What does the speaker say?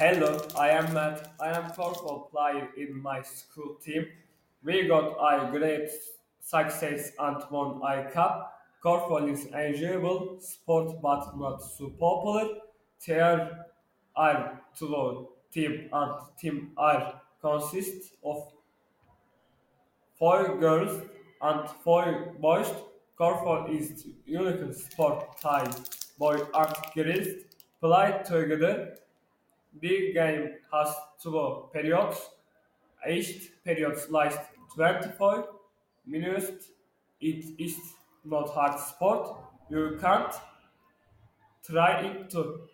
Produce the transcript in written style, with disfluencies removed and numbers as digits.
Hello, I am Matt. I am football player in my school team. We got a great success and won a cup. Cornhole is enjoyable sport but not so popular. There are two team and team are consist of four girls and four boys. Cornhole is unique sport type. Boy and girls play together. The game has two periods. Each period lasts 24 minutes. It is not hard sport. You can't try it too.